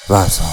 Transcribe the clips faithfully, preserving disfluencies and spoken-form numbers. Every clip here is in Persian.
ورزان.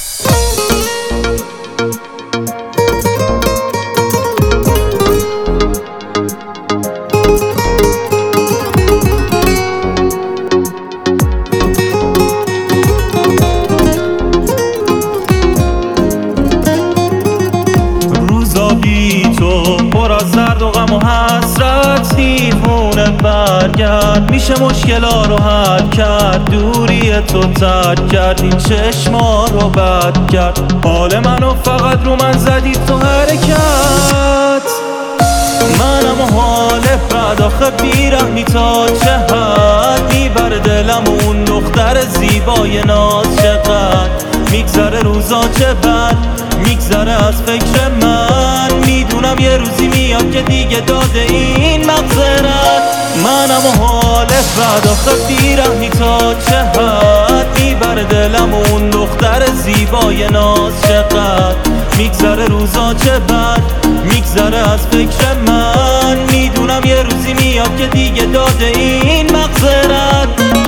روزا بی تو پر از درد و غم و حسرت، دیوونه برگرد میشه مشکلا رو حل کرد. دوری تو ترک کرد این چشما رو بد کرد. حال منو فقط رو من زدی تو حرکت. منم و حال بد آخه بیرحمی تا چه حد. میبره دلم اون دختر زیبای ناز چقدر. میگذره روزا چه بد میگذره از فکر من. میدونم یه روزی میاد که دیگه داده این مغزرت. منم و حال بد آخه بیرحمی تا چه حد. میبره دلم اون دختر زیبای ناز چقدر. میگذره روزا چه بد میگذره از فکر من. میدونم یه روزی میاد که دیگه داده این مغزرت.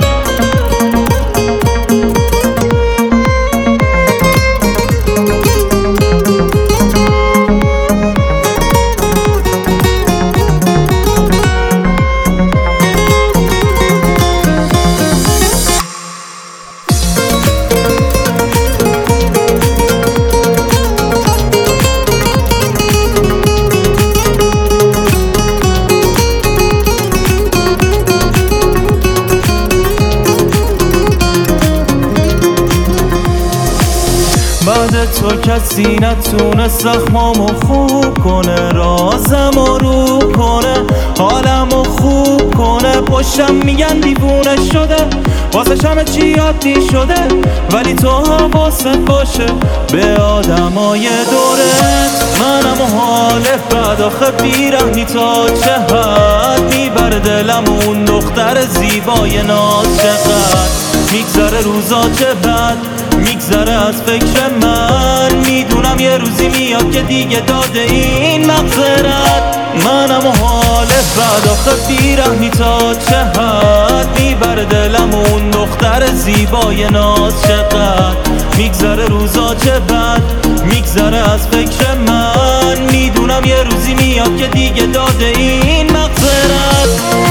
بعد تو کسی نتونه زخمامو خوب کنه. رازمو رو کنه حالمو خوب کنه. پشتم میگن دیوونه شده واسه همه چی عادی شده. ولی تو حواست باشه به آدمای دورت. منم و حال بد آخه بیرحمی تا چه حد. میبره دلم اون دختر زیبای ناز چقدر. میگذره روزا چه بد میگذره از فکر من. میدونم یه روزی میاد که دیگه داده این مغزرت. منم و حال بد آخه بیرحمی تا چه حد. میبره دلم اون دختر زیبای ناز چقدر. میگذره روزا چه بد میگذره از فکر من. میدونم یه روزی میاد که دیگه داده این مغزرت.